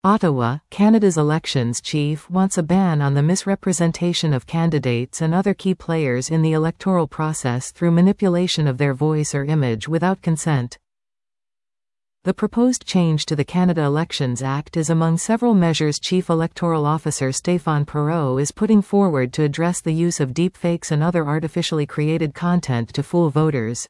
Ottawa, Canada's elections chief wants a ban on the misrepresentation of candidates and other key players in the electoral process through manipulation of their voice or image without consent. The proposed change to the Canada Elections Act is among several measures Chief Electoral Officer Stéphane Perreault is putting forward to address the use of deepfakes and other artificially created content to fool voters.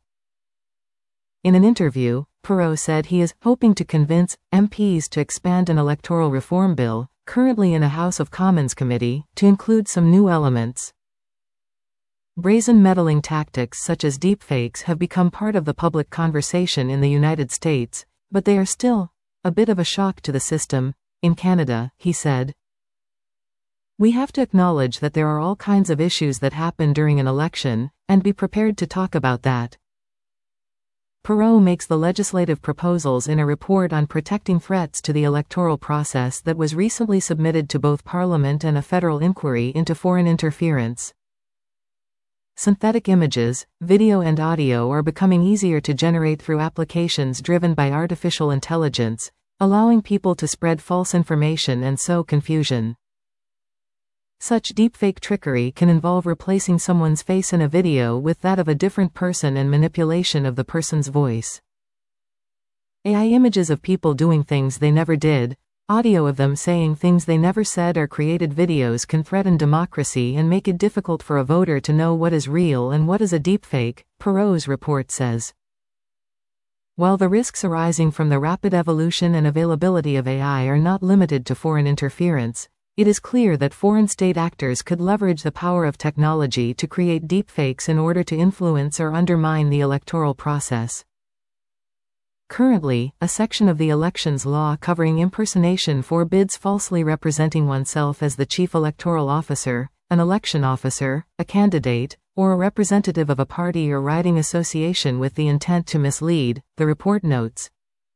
In an interview, Perreault said he is hoping to convince MPs to expand an electoral reform bill, currently in a House of Commons committee, to include some new elements. Brazen meddling tactics such as deepfakes have become part of the public conversation in the United States, but they are still a bit of a shock to the system. In Canada, he said, "We have to acknowledge that there are all kinds of issues that happen during an election, and be prepared to talk about that." Perreault makes the legislative proposals in a report on protecting threats to the electoral process that was recently submitted to both Parliament and a federal inquiry into foreign interference. Synthetic images, video and audio are becoming easier to generate through applications driven by artificial intelligence, allowing people to spread false information and sow confusion. Such deepfake trickery can involve replacing someone's face in a video with that of a different person and manipulation of the person's voice. AI images of people doing things they never did, audio of them saying things they never said, or created videos can threaten democracy and make it difficult for a voter to know what is real and what is a deepfake, Perreault's report says. While the risks arising from the rapid evolution and availability of AI are not limited to foreign interference, it is clear that foreign state actors could leverage the power of technology to create deepfakes in order to influence or undermine the electoral process. Currently, a section of the elections law covering impersonation forbids falsely representing oneself as the chief electoral officer, an election officer, a candidate, or a representative of a party or riding association with the intent to mislead, the report notes.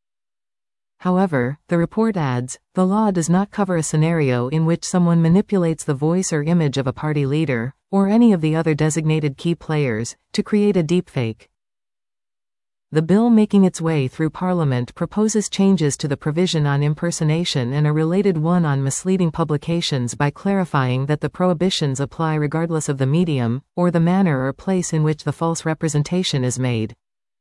However, the report adds, the law does not cover a scenario in which someone manipulates the voice or image of a party leader, or any of the other designated key players, to create a deepfake. The bill making its way through Parliament proposes changes to the provision on impersonation and a related one on misleading publications by clarifying that the prohibitions apply regardless of the medium, or the manner or place in which the false representation is made.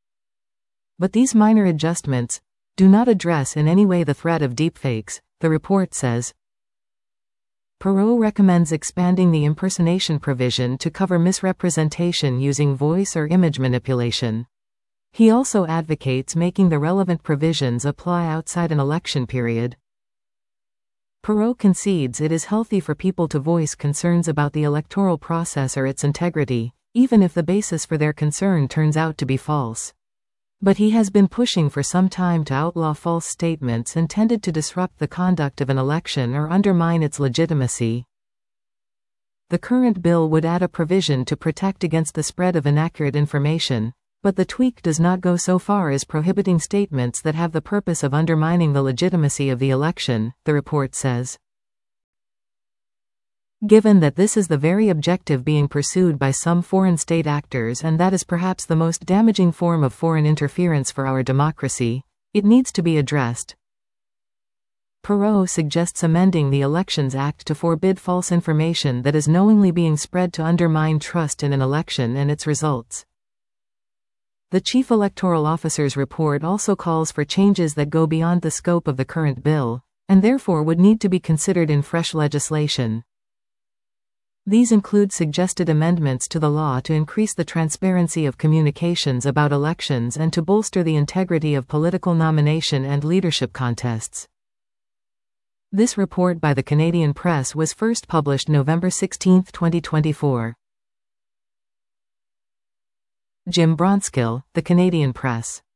But these minor adjustments do not address in any way the threat of deepfakes, the report says. Perreault recommends expanding the impersonation provision to cover misrepresentation using voice or image manipulation. He also advocates making the relevant provisions apply outside an election period. Perreault concedes it is healthy for people to voice concerns about the electoral process or its integrity, even if the basis for their concern turns out to be false. But he has been pushing for some time to outlaw false statements intended to disrupt the conduct of an election or undermine its legitimacy. The current bill would add a provision to protect against the spread of inaccurate information, but the tweak does not go so far as prohibiting statements that have the purpose of undermining the legitimacy of the election, the report says. Given that this is the very objective being pursued by some foreign state actors, and that is perhaps the most damaging form of foreign interference for our democracy, it needs to be addressed. Perreault suggests amending the Elections Act to forbid false information that is knowingly being spread to undermine trust in an election and its results. The Chief Electoral Officer's report also calls for changes that go beyond the scope of the current bill, and therefore would need to be considered in fresh legislation. These include suggested amendments to the law to increase the transparency of communications about elections and to bolster the integrity of political nomination and leadership contests. This report by the Canadian Press was first published November 16, 2024. Jim Bronskill, The Canadian Press.